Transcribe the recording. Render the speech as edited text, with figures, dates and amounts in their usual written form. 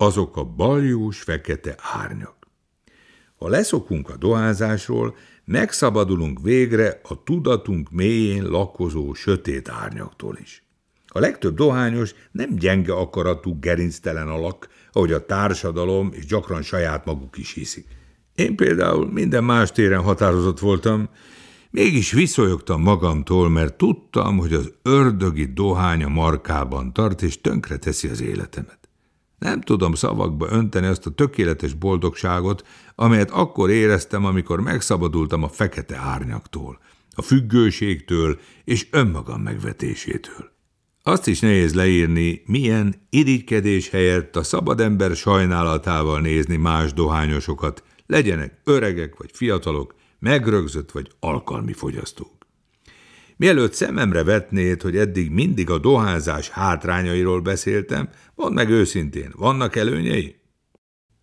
azok a baljós fekete árnyak. Ha leszokunk a dohányzásról, megszabadulunk végre a tudatunk mélyén lakozó sötét árnyaktól is. A legtöbb dohányos nem gyenge akaratú, gerinctelen alak, ahogy a társadalom és gyakran saját maguk is hiszik. Én például minden más téren határozott voltam, mégis viszonyogtam magamtól, mert tudtam, hogy az ördögi dohány a markában tart, és tönkre teszi az életemet. Nem tudom szavakba önteni azt a tökéletes boldogságot, amelyet akkor éreztem, amikor megszabadultam a fekete árnyaktól, a függőségtől és önmagam megvetésétől. Azt is nehéz leírni, milyen irigykedés helyett a szabad ember sajnálatával nézni más dohányosokat, legyenek öregek vagy fiatalok, megrögzött vagy alkalmi fogyasztók. Mielőtt szememre vetnéd, hogy eddig mindig a dohányzás hátrányairól beszéltem, mondd meg őszintén, vannak előnyei?